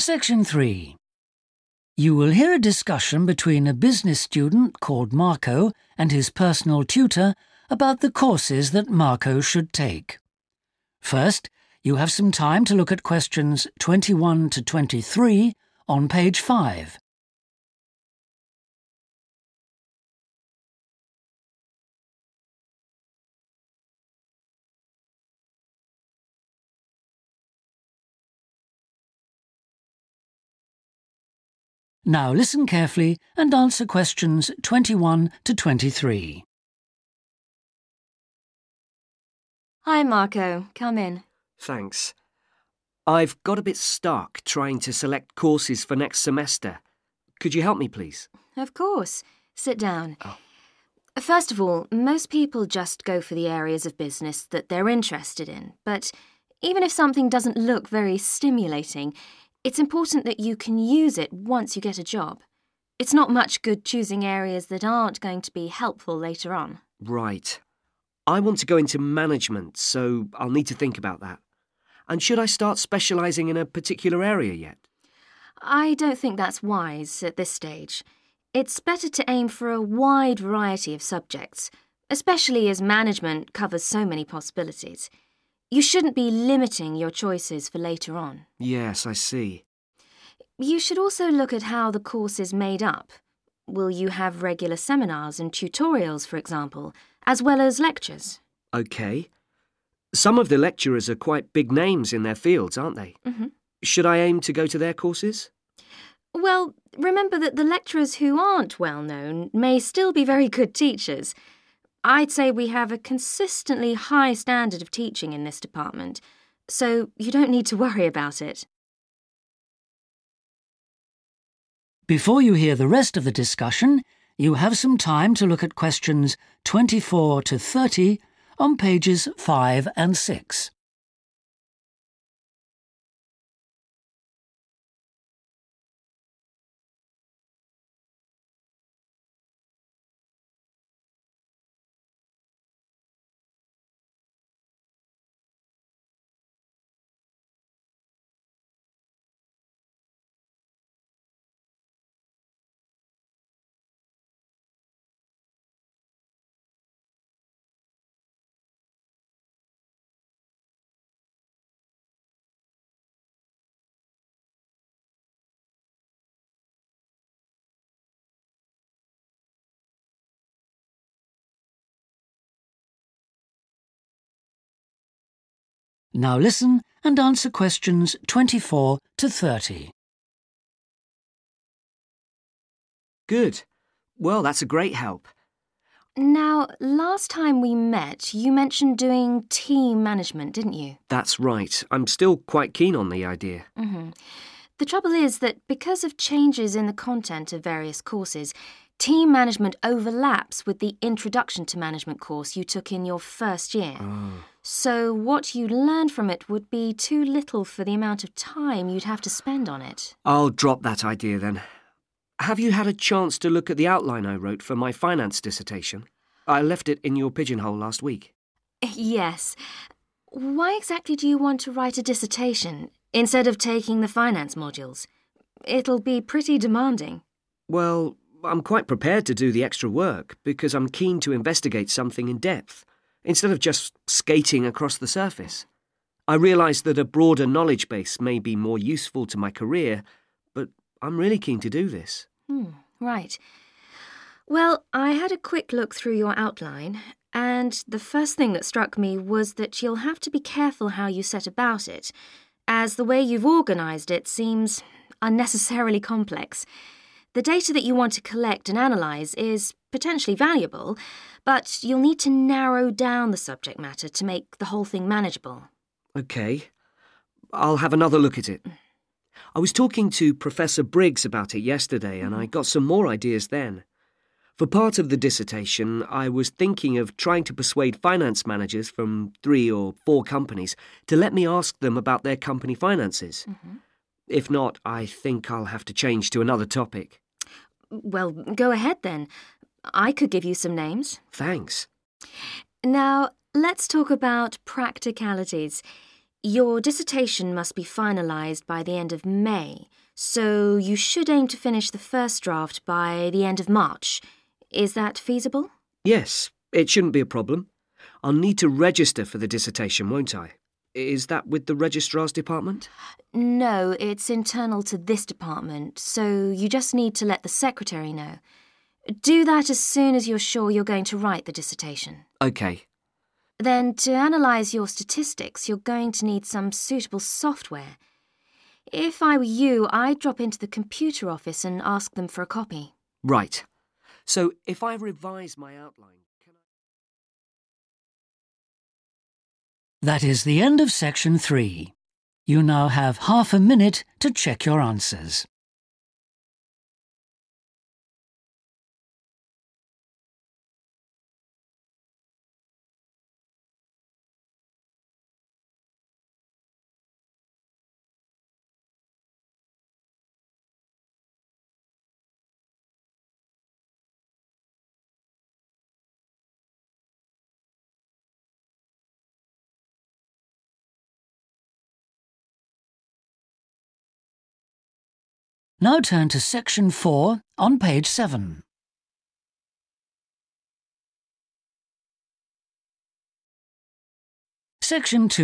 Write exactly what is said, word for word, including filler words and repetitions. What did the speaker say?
Section three. You will hear a discussion between a business student called Marco and his personal tutor about the courses that Marco should take. First, you have some time to look at questions twenty-one to twenty-three on page five. Now listen carefully and answer questions twenty-one to twenty-three. Hi, Marco. Come in. Thanks. I've got a bit stuck trying to select courses for next semester. Could you help me, please? Of course. Sit down. Oh. First of all, most people just go for the areas of business that they're interested in. But even if something doesn't look very stimulating, it's important that you can use it once you get a job. It's not much good choosing areas that aren't going to be helpful later on. Right. I want to go into management, so I'll need to think about that. And should I start specialising in a particular area yet? I don't think that's wise at this stage. It's better to aim for a wide variety of subjects, especially as management covers so many possibilities. You shouldn't be limiting your choices for later on. Yes, I see. You should also look at how the course is made up. Will you have regular seminars and tutorials, for example, as well as lectures? OK. Some of the lecturers are quite big names in their fields, aren't they? Mm-hmm. Should I aim to go to their courses? Well, remember that the lecturers who aren't well known may still be very good teachers. I'd say we have a consistently high standard of teaching in this department, so you don't need to worry about it. Before you hear the rest of the discussion, you have some time to look at questions twenty-four to thirty on pages five and six. Now listen and answer questions twenty-four to thirty. Good. Well, that's a great help. Now, last time we met, you mentioned doing team management, didn't you? That's right. I'm still quite keen on the idea. Mm-hmm. The trouble is that because of changes in the content of various courses, team management overlaps with the Introduction to Management course you took in your first year. Oh. So what you learned from it would be too little for the amount of time you'd have to spend on it. I'll drop that idea then. Have you had a chance to look at the outline I wrote for my finance dissertation? I left it in your pigeonhole last week. Yes. Why exactly do you want to write a dissertation instead of taking the finance modules? It'll be pretty demanding. Well, I'm quite prepared to do the extra work because I'm keen to investigate something in depth, instead of just skating across the surface. I realise that a broader knowledge base may be more useful to my career, but I'm really keen to do this. Hmm, right. Well, I had a quick look through your outline, and the first thing that struck me was that you'll have to be careful how you set about it, as the way you've organised it seems unnecessarily complex. The data that you want to collect and analyse is potentially valuable, but you'll need to narrow down the subject matter to make the whole thing manageable. OK. I'll have another look at it. I was talking to Professor Briggs about it yesterday, and I got some more ideas then. For part of the dissertation, I was thinking of trying to persuade finance managers from three or four companies to let me ask them about their company finances. Mm-hmm. If not, I think I'll have to change to another topic. Well, go ahead then. I could give you some names. Thanks. Now, let's talk about practicalities. Your dissertation must be finalised by the end of May, so you should aim to finish the first draft by the end of March. Is that feasible? Yes, it shouldn't be a problem. I'll need to register for the dissertation, won't I? Is that with the registrar's department? No, it's internal to this department, so you just need to let the secretary know. Do that as soon as you're sure you're going to write the dissertation. OK. Then, to analyse your statistics, you're going to need some suitable software. If I were you, I'd drop into the computer office and ask them for a copy. Right. So, if I revise my outline, can I... That is the end of section three. You now have half a minute to check your answers. Now turn to section four on page seven. Section two.